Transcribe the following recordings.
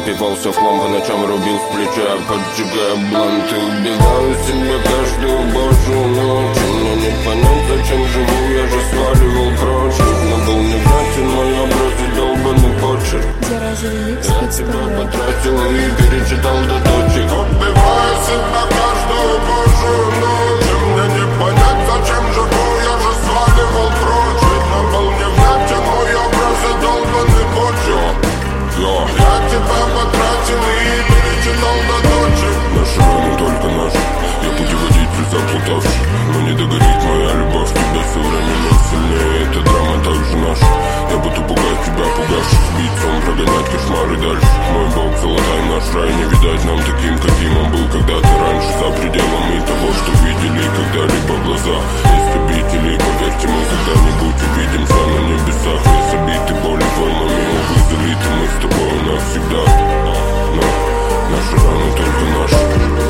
Напивался в хлам, по ночам рубил в плеча, поджигая бланты. Убиваю себя каждую божью ночь. Мне не понять, зачем живу, я же сваливал прочь. Нужно был невнятен мой образ и долбанный почерк. Я тебя потратил и перечитал до точек. Убиваю себя каждую божью ночь. Мне не понять, зачем живу, я же сваливал прочь. Видно был невнятен мой образ и долбанный почерк. Я тебя потратил и перечитал до точек. Наши раны только наши. Я путеводитель заплутавший. Но не догорит моя любовь. Тебя все время но сильнее. Эта драма также наша. Я буду пугать тебя, пугавшись убийцом. Прогонять кошмары дальше. Мой бог, золотай наш рай. Не видать нам таким, каким он был когда-то раньше. За пределами того, что видели когда-либо глаза истребителей. Поверьте, мы когда-нибудь увидимся на небесах. Весь обиты боли волнами, увы, залиты мы с тобой навсегда. Но наши раны только наши.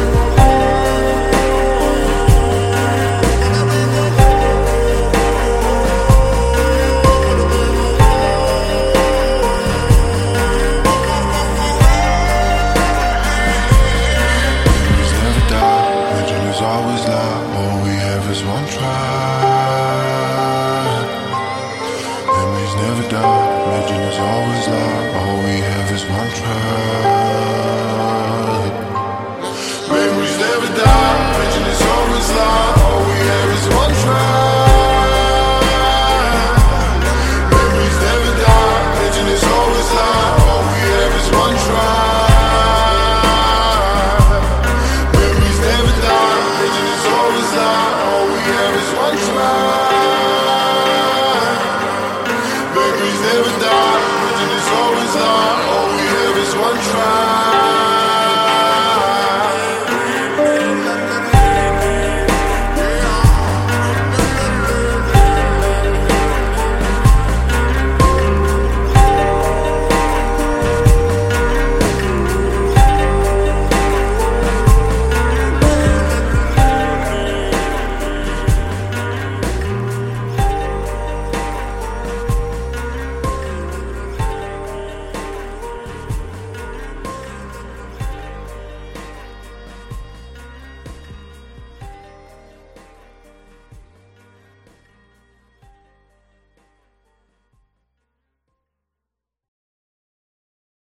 Always lie, all we have is one try. Memories never die, legend is always lie, all we have is one try.